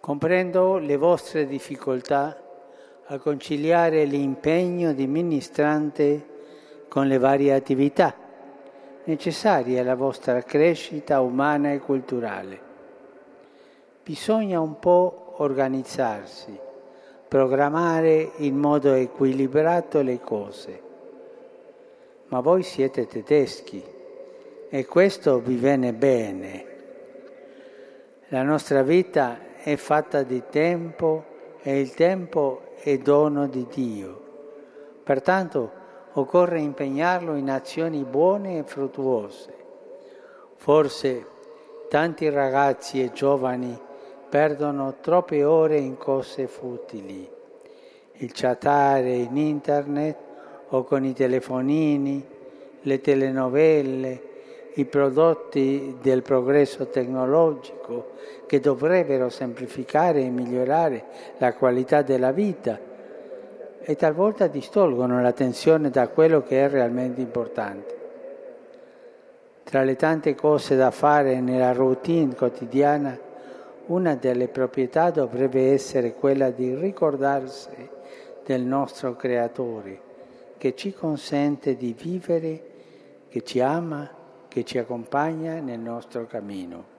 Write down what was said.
Comprendo le vostre difficoltà a conciliare l'impegno di ministrante con le varie attività necessarie alla vostra crescita umana e culturale. Bisogna un po' organizzarsi, programmare in modo equilibrato le cose. Ma voi siete tedeschi e questo vi viene bene. La nostra vita è fatta di tempo e il tempo è dono di Dio. Pertanto occorre impegnarlo in azioni buone e fruttuose. Forse tanti ragazzi e giovani perdono troppe ore in cose futili. Il chattare in internet o con i telefonini, le telenovelle, i prodotti del progresso tecnologico che dovrebbero semplificare e migliorare la qualità della vita e talvolta distolgono l'attenzione da quello che è realmente importante. Tra le tante cose da fare nella routine quotidiana, una delle proprietà dovrebbe essere quella di ricordarsi del nostro Creatore, che ci consente di vivere, che ci ama, che ci accompagna nel nostro cammino.